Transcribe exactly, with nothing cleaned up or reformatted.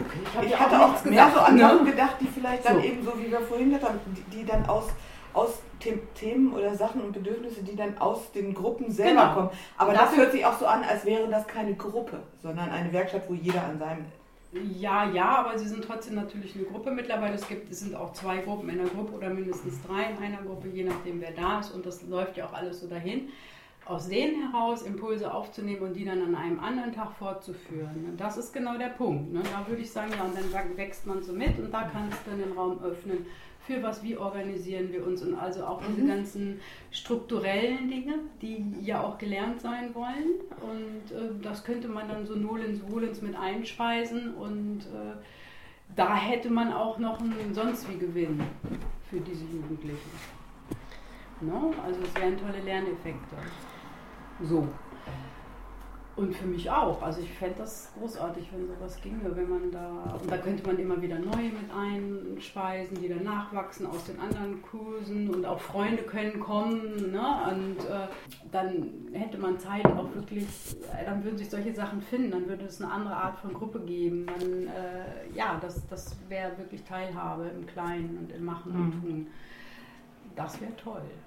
Ich, hab ich ja hatte auch, auch mehr mehr so an ne? Sachen gedacht, die vielleicht dann so. eben so, wie wir vorhin gesagt haben, die, die dann aus, aus Themen oder Sachen und Bedürfnisse, die dann aus den Gruppen selber genau. kommen. Aber das das hört sich auch so an, als wäre das keine Gruppe, sondern eine Werkstatt, wo jeder an seinem... Ja, ja, aber sie sind trotzdem natürlich eine Gruppe mittlerweile. Es gibt, es sind auch zwei Gruppen in der Gruppe oder mindestens drei in einer Gruppe, je nachdem wer da ist. Und das läuft ja auch alles so dahin. Aus denen heraus Impulse aufzunehmen und die dann an einem anderen Tag fortzuführen. Das ist genau der Punkt. Ne? Da würde ich sagen, ja, und dann wächst man so mit und da kannst du den Raum öffnen für was, wie organisieren wir uns und also auch diese Mhm. ganzen strukturellen Dinge, die ja auch gelernt sein wollen. Und äh, das könnte man dann so nolens volens mit einspeisen und äh, da hätte man auch noch einen sonst wie Gewinn für diese Jugendlichen. No? Also es wären tolle Lerneffekte. So. Und für mich auch. Also ich fände das großartig, wenn sowas ginge, wenn man da, und da könnte man immer wieder neue mit einspeisen, die dann nachwachsen aus den anderen Kursen und auch Freunde können kommen, ne? Und äh, dann hätte man Zeit auch wirklich, äh, dann würden sich solche Sachen finden, dann würde es eine andere Art von Gruppe geben. Dann, äh, ja, das, das wäre wirklich Teilhabe im Kleinen und im Machen und Tun. Das wäre toll.